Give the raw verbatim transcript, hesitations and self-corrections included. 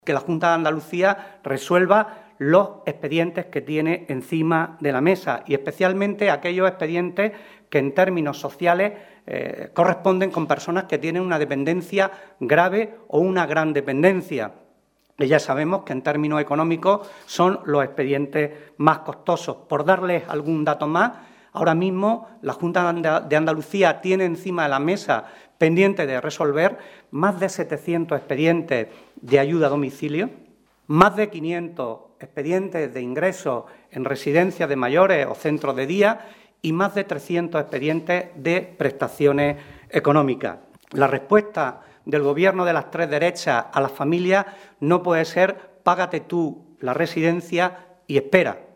que la Junta de Andalucía resuelva los expedientes que tiene encima de la mesa y especialmente aquellos expedientes que en términos sociales eh, corresponden con personas que tienen una dependencia grave o una gran dependencia. Y ya sabemos que en términos económicos son los expedientes más costosos. Por darles algún dato más, ahora mismo la Junta de Andalucía tiene encima de la mesa pendiente de resolver más de setecientos expedientes de ayuda a domicilio, más de quinientos expedientes de ingresos en residencias de mayores o centros de día y más de trescientos expedientes de prestaciones económicas. La respuesta del Gobierno de las tres derechas a las familias no puede ser págate tú la residencia y espera.